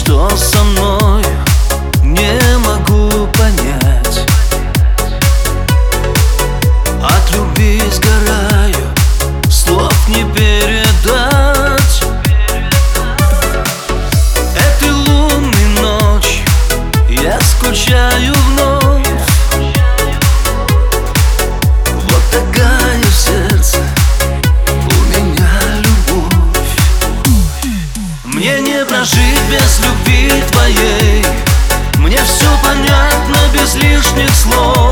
что со мной, не могу понять. От любви сгораю, слов не передать. Этой лунной ночью я скучаю вновь. Вот такая в сердце у меня любовь. Мне не прожить без любви твоей. Мне все понятно без лишних слов.